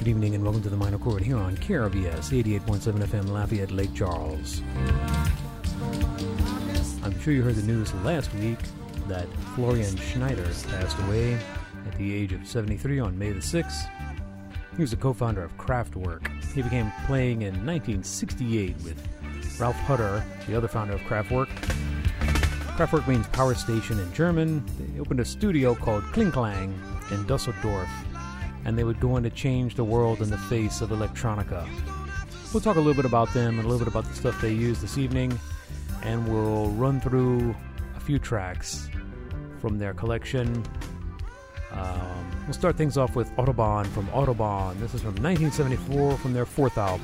evening and welcome to the Minor Chord here on KRVS 88.7 FM Lafayette, Lake Charles. I'm sure you heard the news last week that Florian Schneider passed away at the age of 73 on May the 6th. He was the co-founder of Kraftwerk. He began playing in 1968 with Ralph Hutter, the other founder of Kraftwerk. Kraftwerk means power station in German. They opened a studio called Kling Klang in Dusseldorf, and they would go on to change the world in the face of electronica. We'll talk a little bit about them and a little bit about the stuff they use this evening, and we'll run through a few tracks from their collection. We'll start things off with Autobahn from Autobahn. This is from 1974 from their fourth album.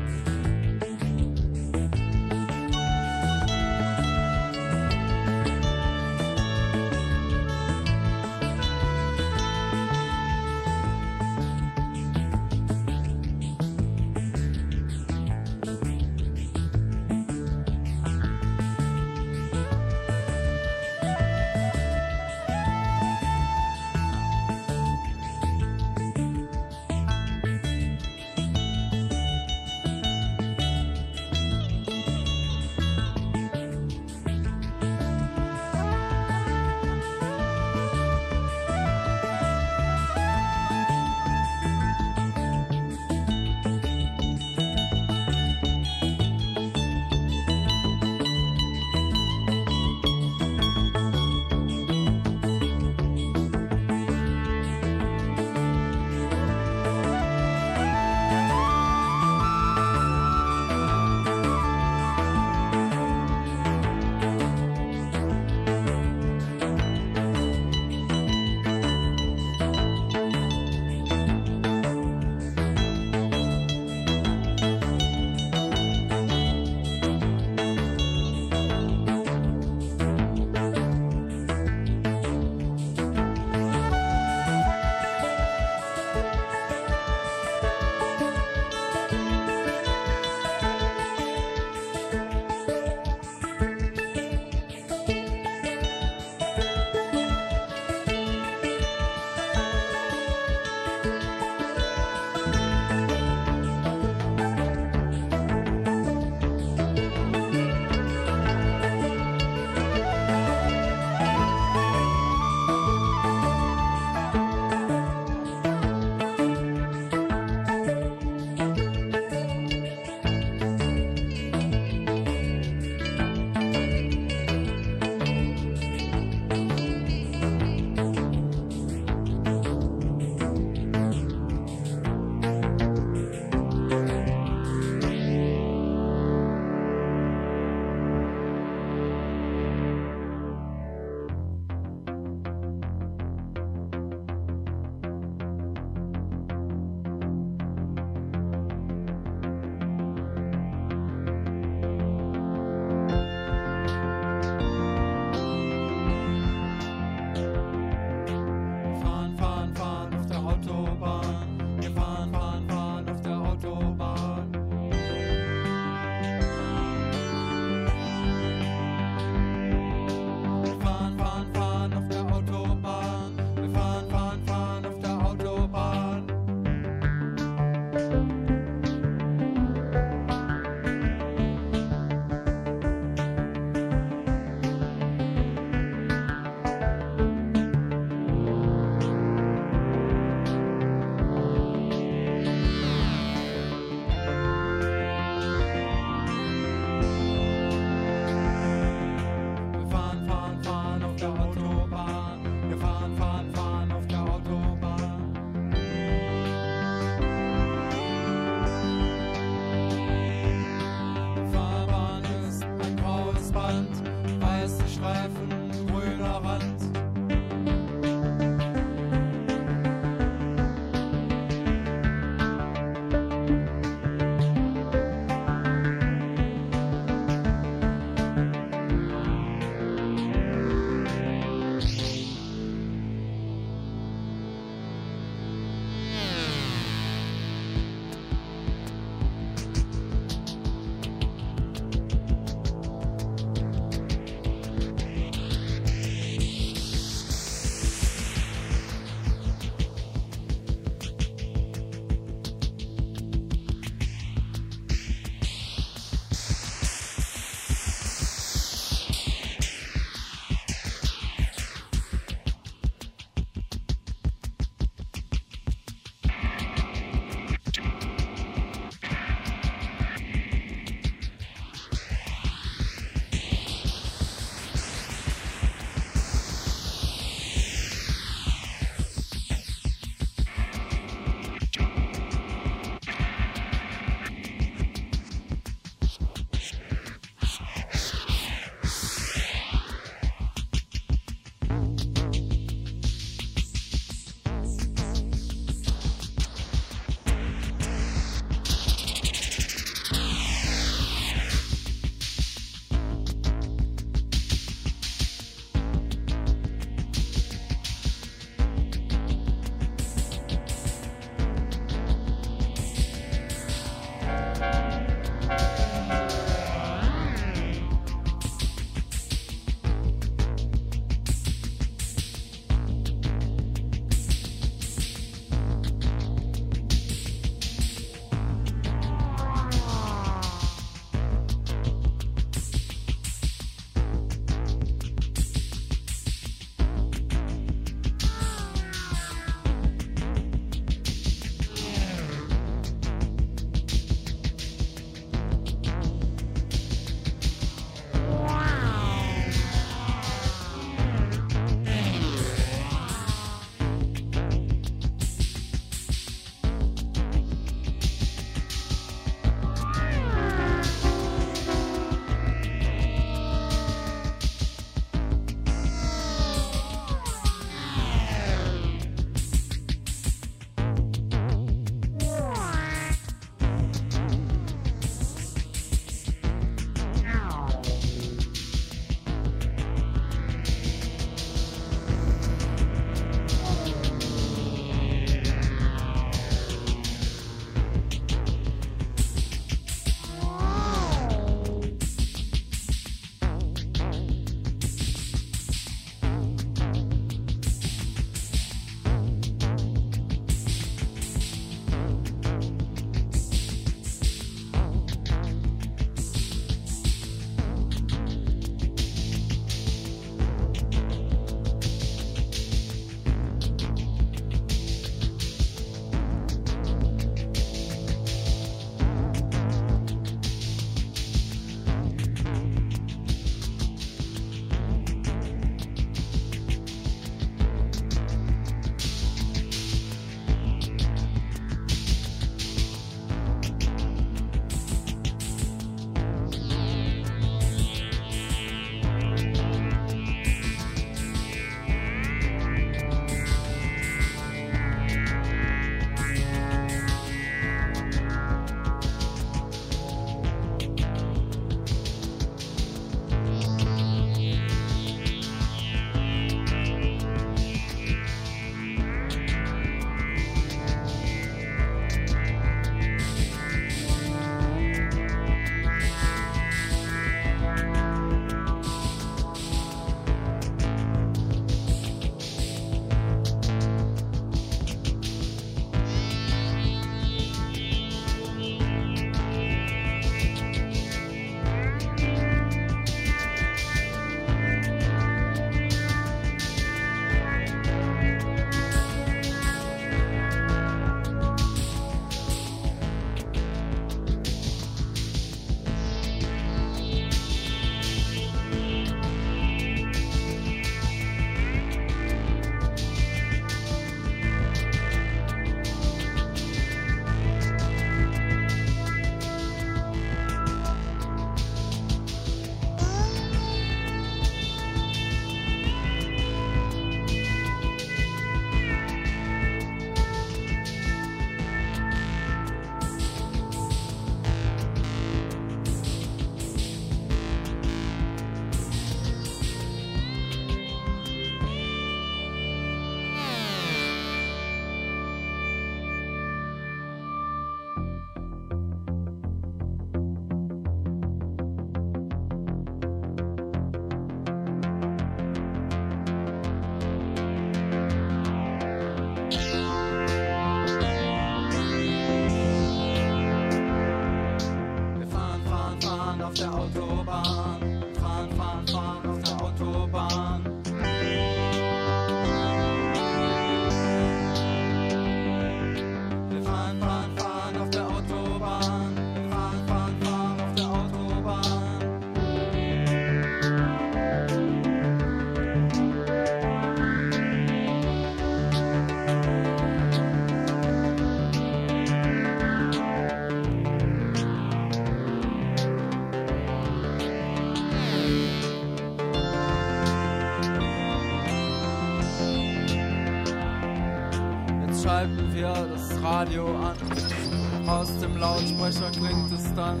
schalten wir das Radio an. Aus dem Lautsprecher klingt es dann.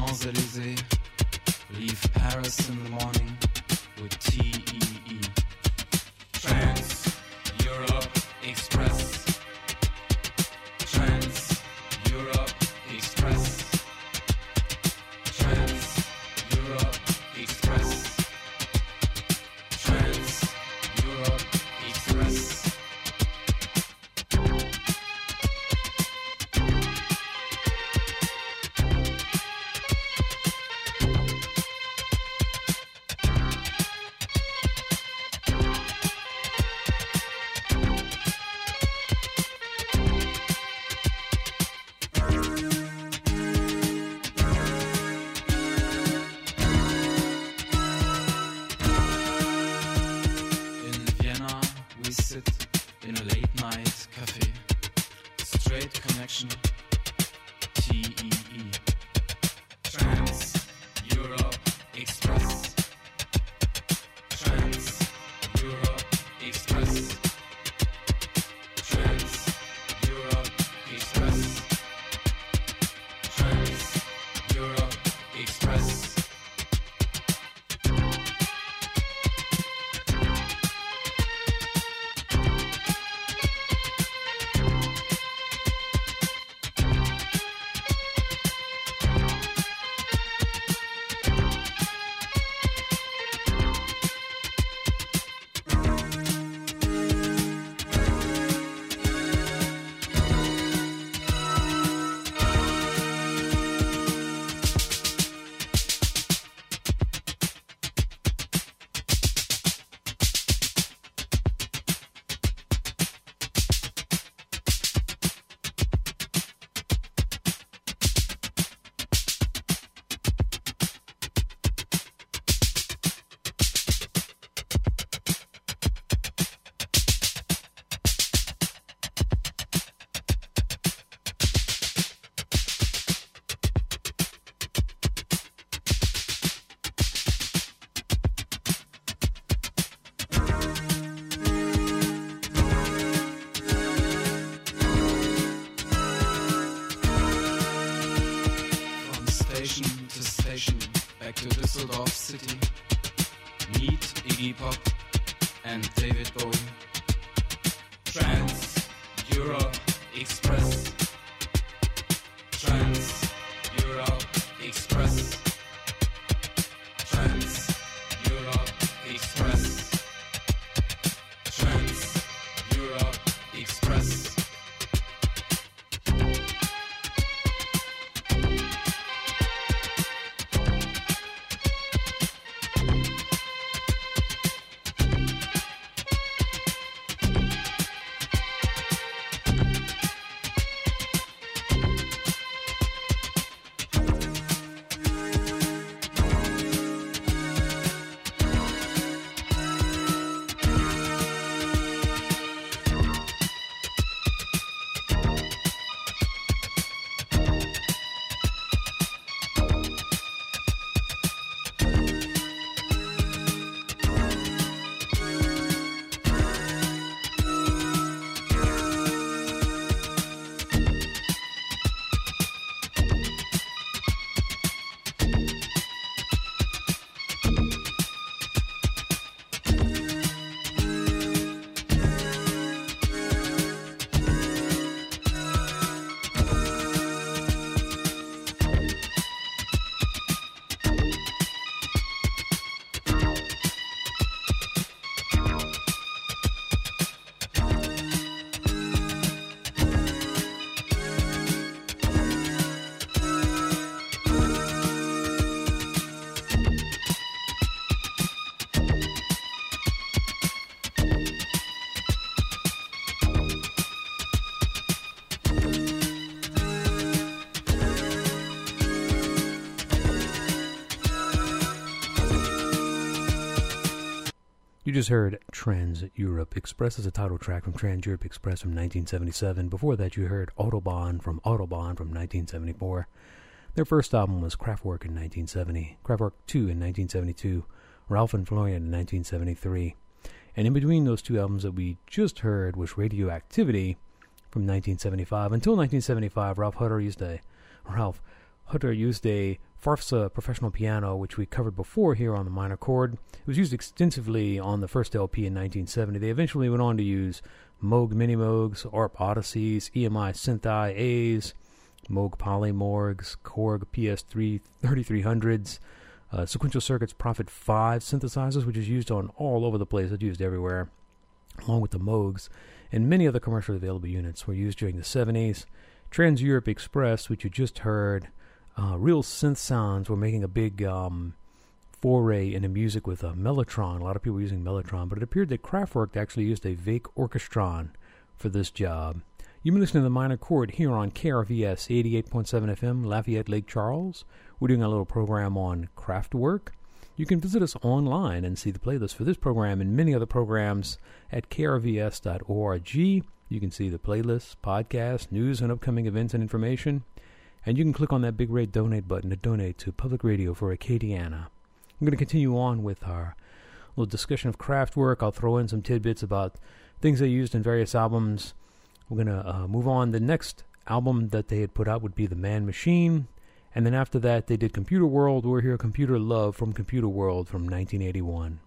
Champs-Élysées, leave Paris in the morning with TEE. Trans-Europe Express. Trans-Europe Express. Trans-Europe Express. Trans-Europe Express. To Düsseldorf City, meet Iggy Pop and David Bowie. Trans-Europe Express. Trans-Europe Express. Trans-Europe Express. Trans-Europe Express. You just heard Trans-Europe Express as a title track from Trans-Europe Express from 1977. Before that, you heard Autobahn from 1974. Their first album was Kraftwerk in 1970, Kraftwerk 2 in 1972, Ralph and Florian in 1973. And in between those two albums that we just heard was Radioactivity from 1975. Until 1975, Ralph Hutter used a Farfisa professional piano, which we covered before here on the minor chord. It was used extensively on the first LP in 1970. They eventually went on to use Moog Mini Moogs, ARP Odysseys, EMI Synth-I A's, Moog Polymorgs, Korg PS3 3300s, Sequential Circuits Prophet 5 synthesizers, which is used on all over the place. It's used everywhere, along with the Moogs. And many other commercially available units were used during the 70s. Trans-Europe Express, which you just heard, Real Synth Sounds were making a big foray into music with Mellotron. A lot of people were using Mellotron, but it appeared that Kraftwerk actually used a Vake Orchestron for this job. You've been listening to the minor chord here on KRVS 88.7 FM, Lafayette, Lake Charles. We're doing a little program on Kraftwerk. You can visit us online and see the playlist for this program and many other programs at krvs.org. You can see the playlists, podcasts, news, and upcoming events and information. And you can click on that big red donate button to donate to Public Radio for Acadiana. I'm going to continue on with our little discussion of Kraftwerk. I'll throw in some tidbits about things they used in various albums. We're going to move on. The next album that they had put out would be The Man Machine. And then after that, they did Computer World. We'll hear Computer Love from Computer World from 1981.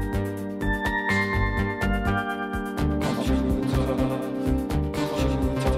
Computer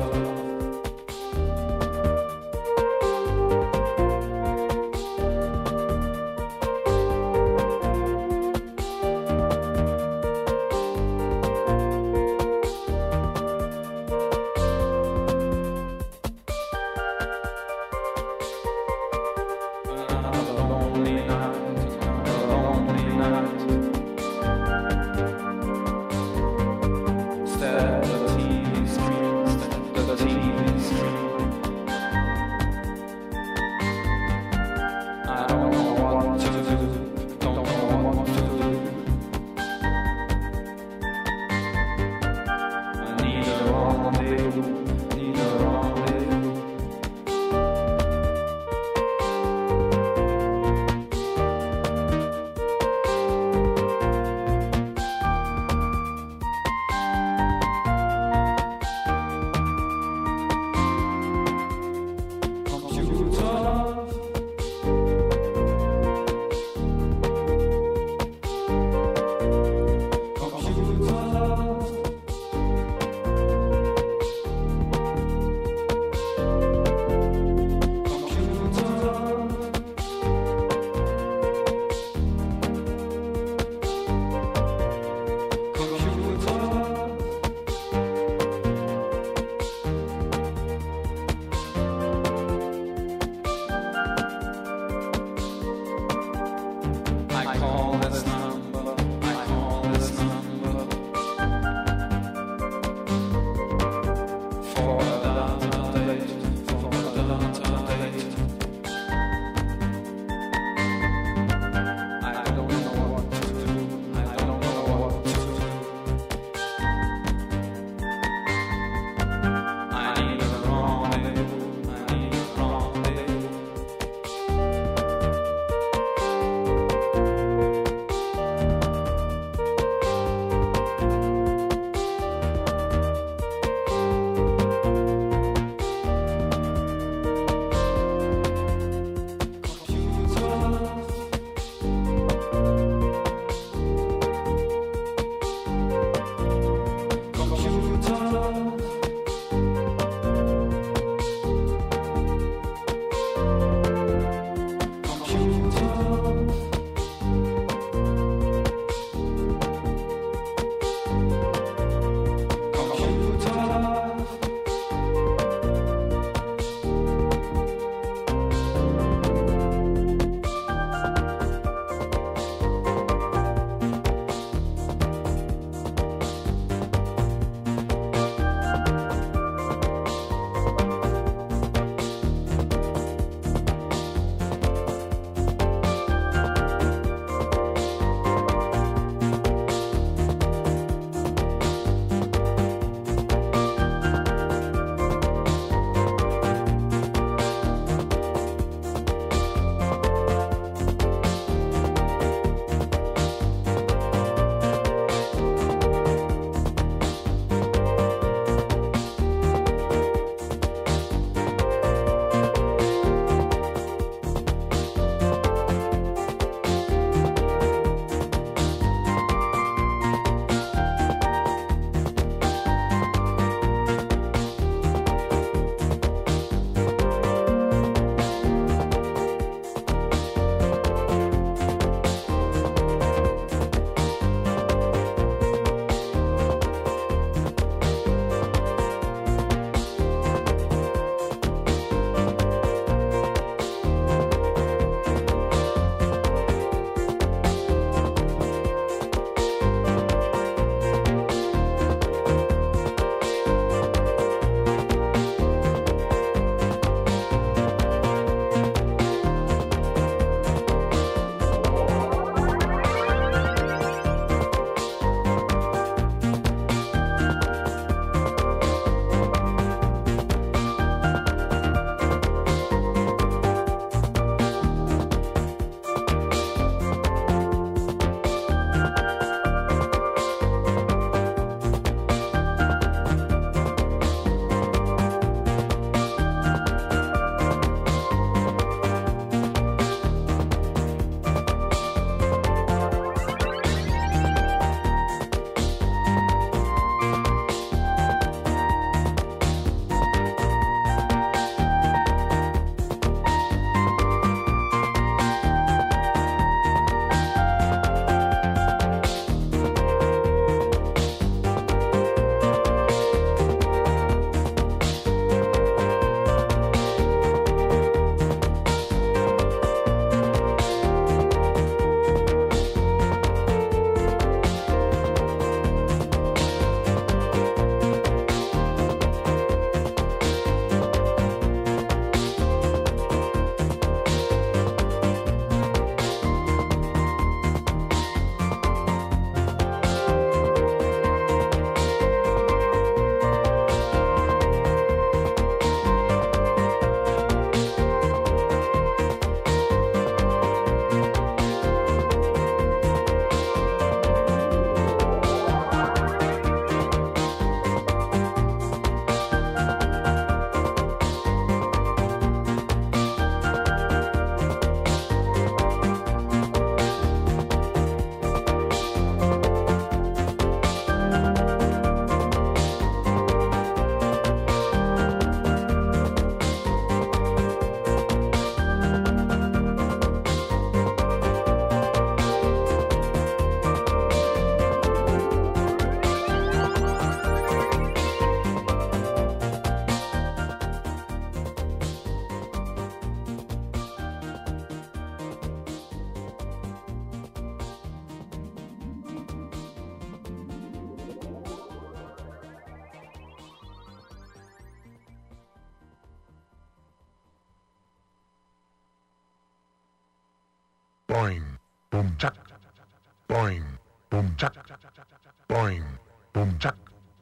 boing, boom chuck, boing, boom chuck, boing, boom chuck,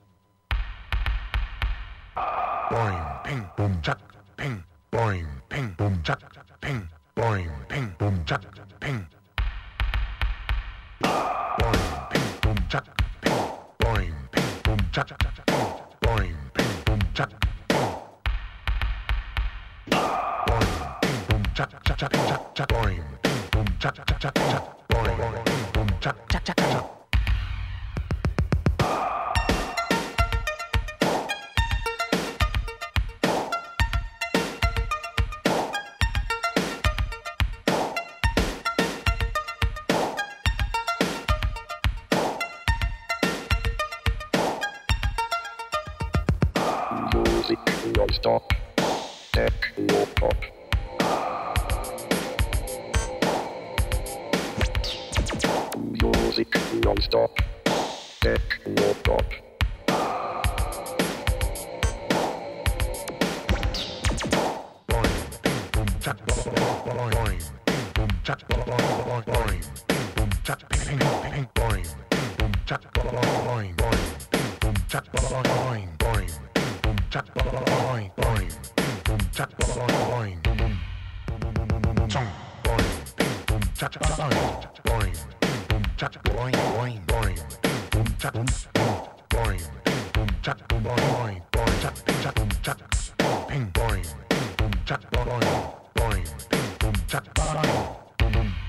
boing, ping, boom chuck, ping, boing, ping, boom chuck, ping, boing, ping, boom chuck, ping, boing, ping, boom chuck, ping, boing, ping, boom chuck, ping, boing, ping, boom chuck, ping, boing, ping, boom chuck, chuck, chuck, chuck, chuck, boing, ping, boom chuck, chuck, chuck, chuck, boing, ping, boom chuck, chuck, chuck, chuck. Music non-stop, techno pop. Music non-stop, techno pop. Boing, ping, boom, chuck, boing, ping, boom, chuck, boing, ping, boom, chuck, ping, ping, boing, ping, boom, chuck, boing, ping, boom, chuck, boing, boom, chuck, boing, ping, boom, chuck, boing, boom, chong, boing, ping, boom, chuck, boing, ping, boom, chuck, boing, ping, boom, chuck, boing, ping, boom, chuck, boing, chuck, chuck, boom, chuck, ping, boing, ping, boom, chuck, boing, ping, boom, chuck, boing, boom.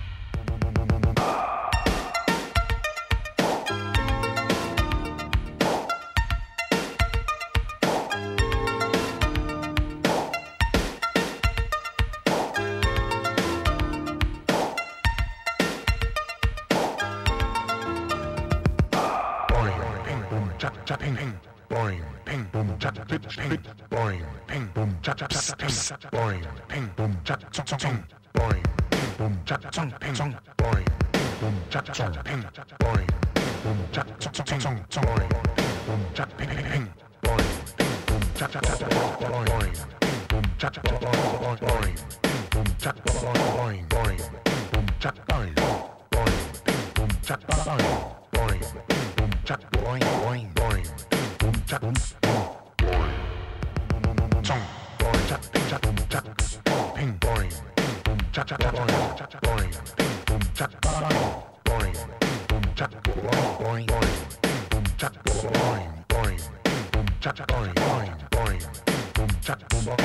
Chuck, ping, ping, boing, ping, boom, chuck, ping, boing, ping, boom, chuck, ping, boing, ping, boom, chuck, ping, boing, ping, boom, chuck, ping, boing, ping, boom, chuck, ping, boing, ping, boom, chuck, ping, boing, ping, boom, chuck, ping, ping, boing, ping, boom, chuck, boing, ping, boom, chuck, boing, ping, boom, chuck, boing, ping, boom, chuck, boing, ping, boom, chuck, boing, ping, boom, chuck, boing, ping, boom, chuck, boing, chong, boing, chuck, ping, chuck, boom, chuck, ping, boing, ping, boom, chuck, boing, ping, boom, chuck, boing, ping, boom, chuck, boing, ping, boom, chuck, boing, ping, boom, chuck, boing, ping, boom, chuck,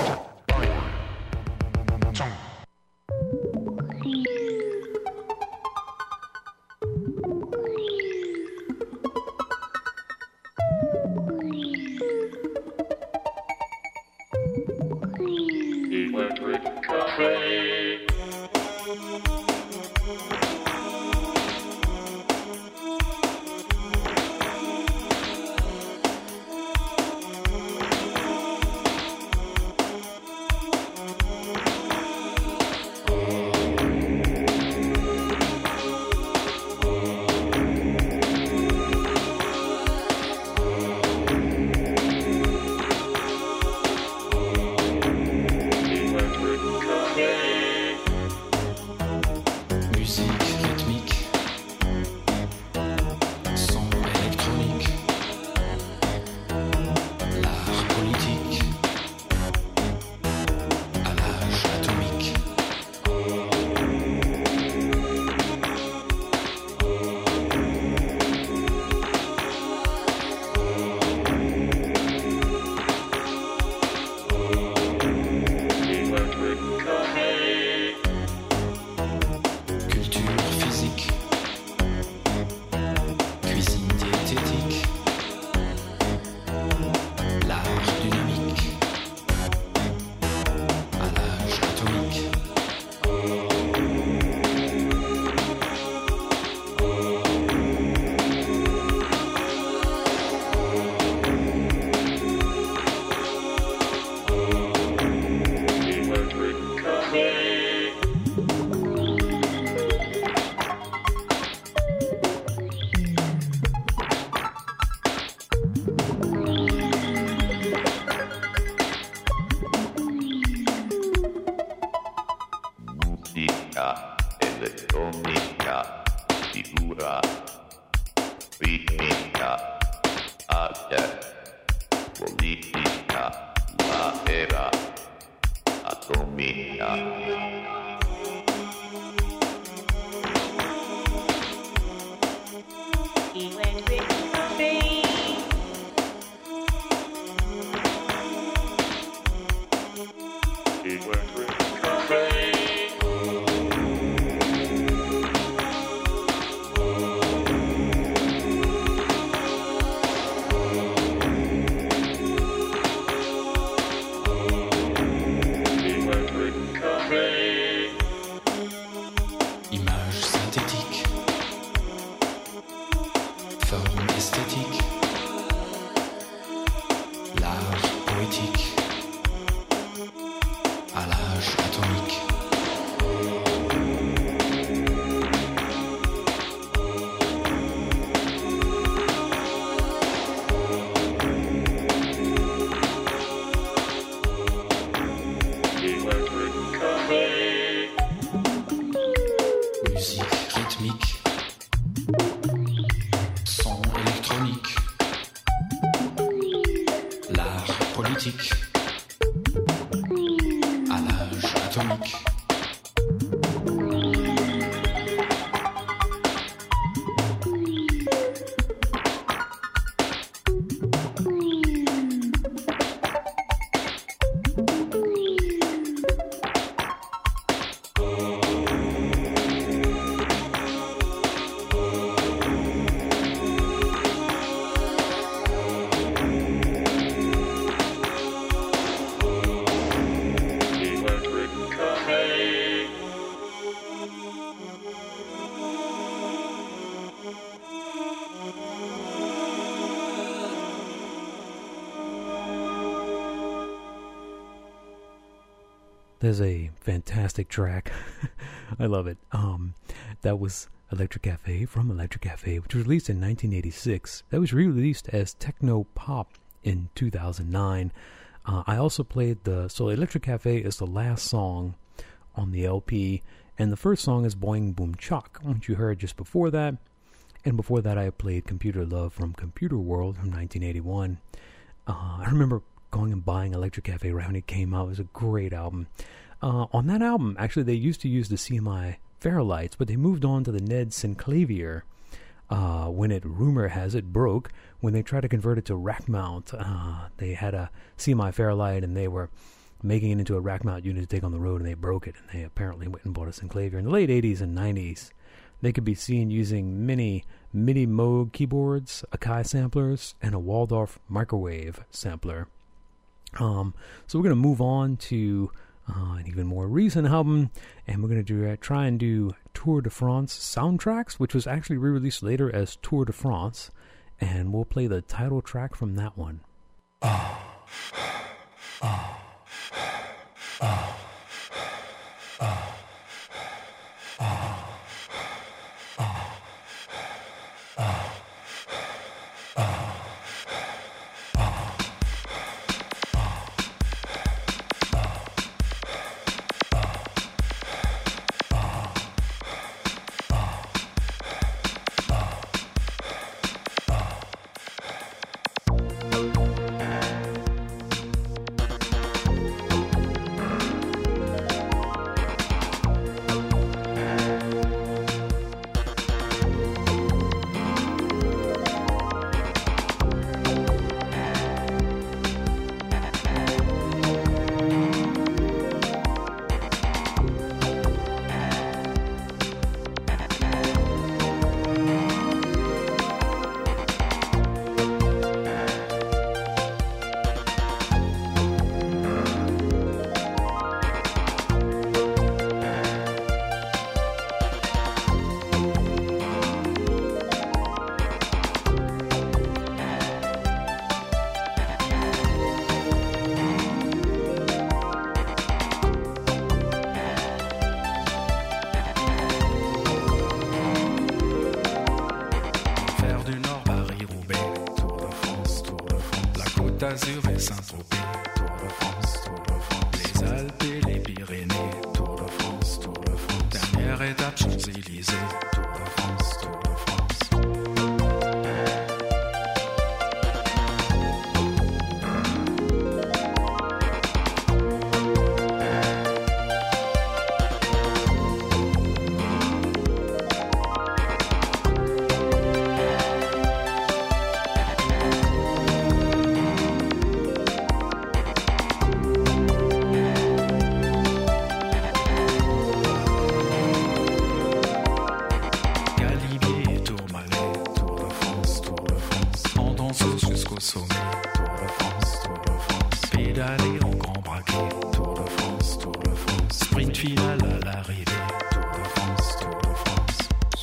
boing, chong. Electric Cafe. Ayer, política, la era atómica. He went crazy. He went crazy. Image synthétique, forme esthétique, l'art poétique, à l'âge atomique. Musique rythmique, son électronique, l'art politique, à l'âge atomique. There's a fantastic track. I love it. That was Electric Cafe from Electric Cafe, which was released in 1986. That was re-released as Techno Pop in 2009. I also played so Electric Cafe is the last song on the LP, and the first song is Boing Boom Chock, which you heard just before that. And before that, I played Computer Love from Computer World from 1981. I remember going and buying Electric Cafe right when it came out. It was a great album. On that album, actually, they used to use the CMI Fairlights, but they moved on to the Ned Synclavier when it, rumor has it, broke. When they tried to convert it to rack mount, they had a CMI Fairlight, and they were making it into a rack mount unit to take on the road, and they broke it, and they apparently went and bought a Synclavier. In the late 80s and 90s, they could be seen using mini Moog keyboards, Akai samplers, and a Waldorf microwave sampler. So we're going to move on to an even more recent album, and we're going to try and do Tour de France soundtracks, which was actually re-released later as Tour de France, and we'll play the title track from that one. d'Azur et Saint-Tropez, Tour de France, Tour de France. Les Alpes et les Pyrénées, Tour de France, Tour de France. Dernière étape, Champs-Élysées, Tour de France, Tour de France. au sommet. Tour de France, Tour de France. Pédaler en grand braquet. Tour de France, Tour de France. Sprint final à l'arrivée. Tour de France, Tour de France.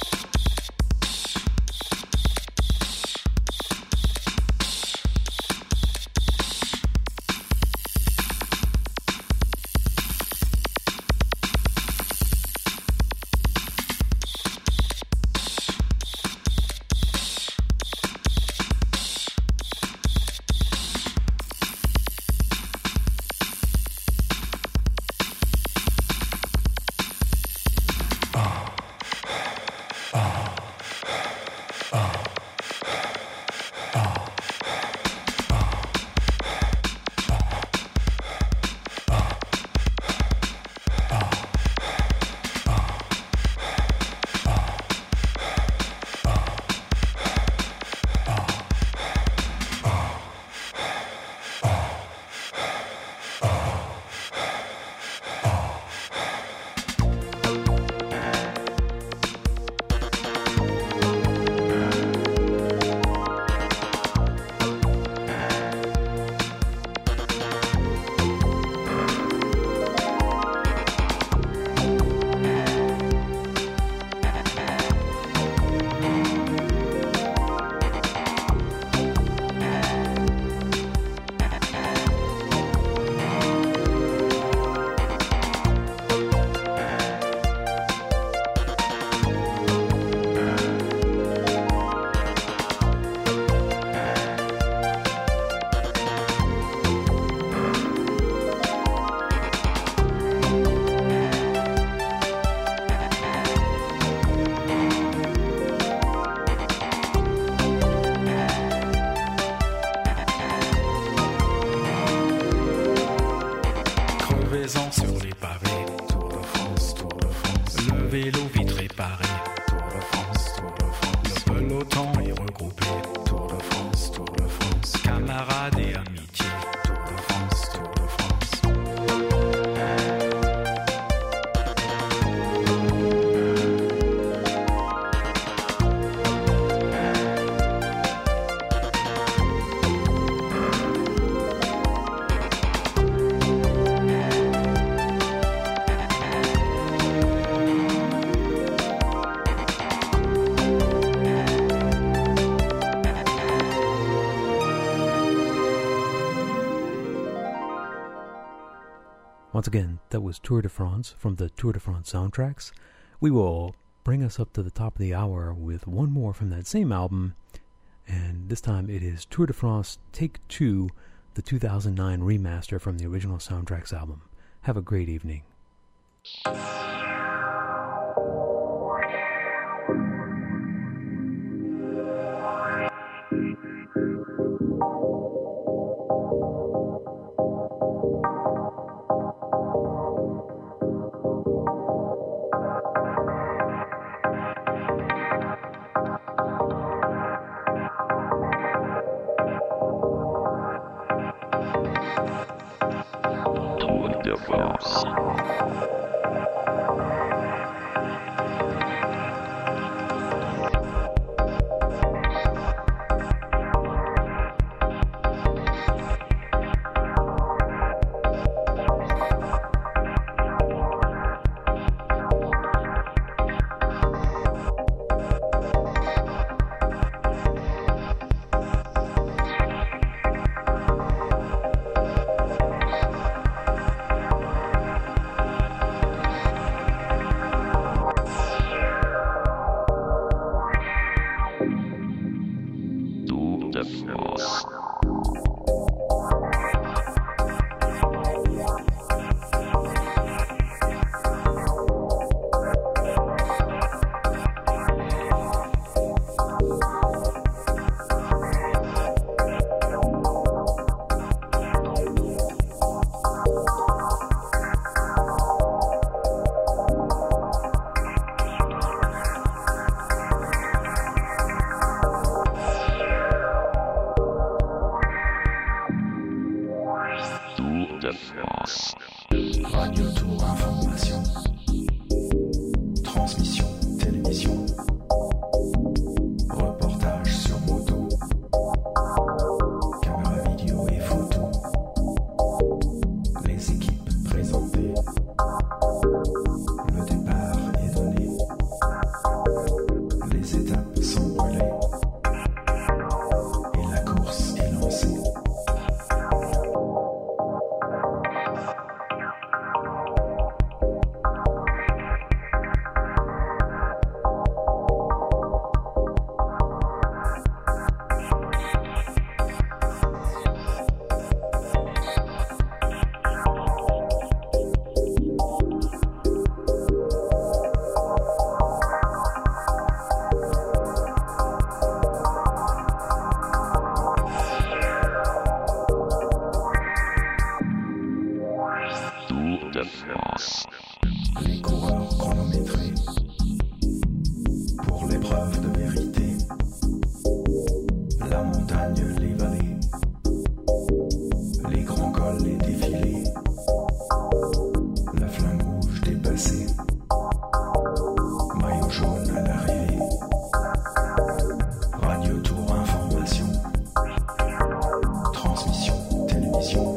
Sur les pavés, Tour de France, Tour de France. Le vélo vite réparé, Tour de France, Tour de France. Le peloton est regroupé, Tour de France, Tour de France. Camarades et amitié, Tour de France, Tour de France. Once again, that was Tour de France from the Tour de France soundtracks. We will bring us up to the top of the hour with one more from that same album, and this time it is Tour de France Take 2, the 2009 remaster from the original soundtracks album. Have a great evening. Radio Tour Information. Transmission télévision. Reportage sur moto. Les coureurs chronométrés pour l'épreuve de vérité. La montagne, les vallées, les grands cols, les défilés, la flamme rouge dépassée, maillot jaune à l'arrivée, radio tour information, transmission, télévision.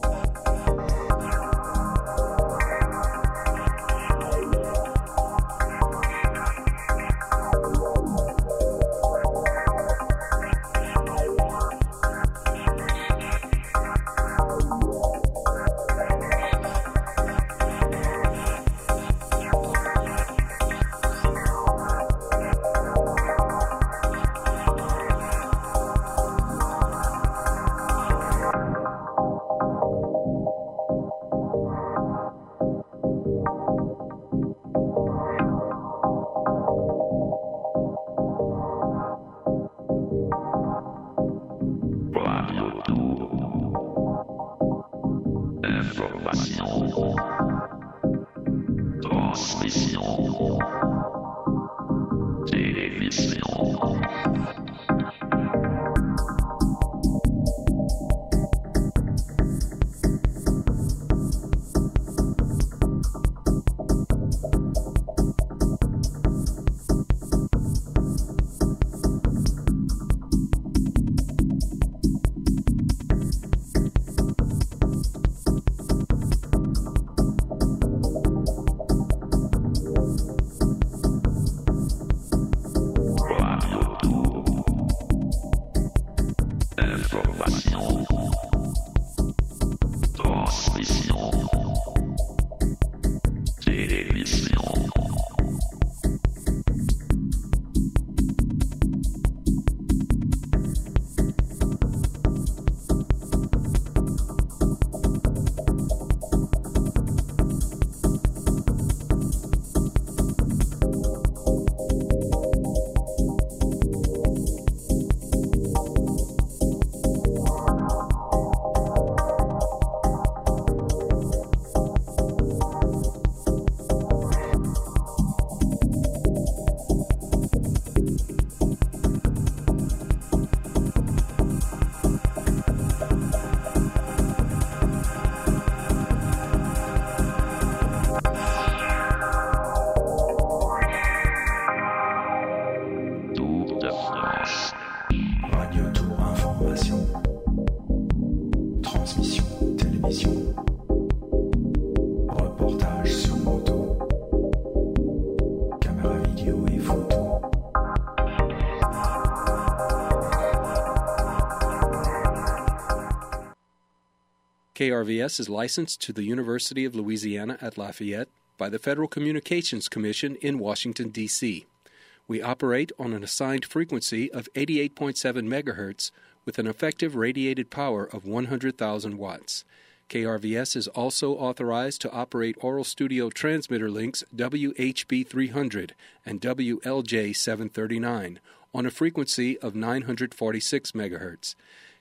KRVS is licensed to the University of Louisiana at Lafayette by the Federal Communications Commission in Washington, D.C. We operate on an assigned frequency of 88.7 megahertz with an effective radiated power of 100,000 watts. KRVS is also authorized to operate Oral Studio transmitter links WHB 300 and WLJ 739 on a frequency of 946 megahertz.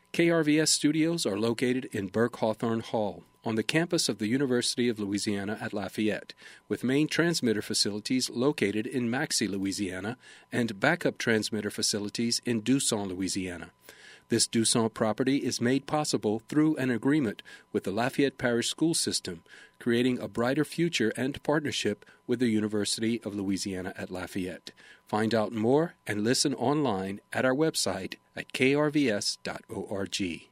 KRVS studios are located in Burke Hawthorne Hall on the campus of the University of Louisiana at Lafayette, with main transmitter facilities located in Maxey, Louisiana, and backup transmitter facilities in Dusson, Louisiana. This Dusson property is made possible through an agreement with the Lafayette Parish School System, creating a brighter future and partnership with the University of Louisiana at Lafayette. Find out more and listen online at our website at krvs.org.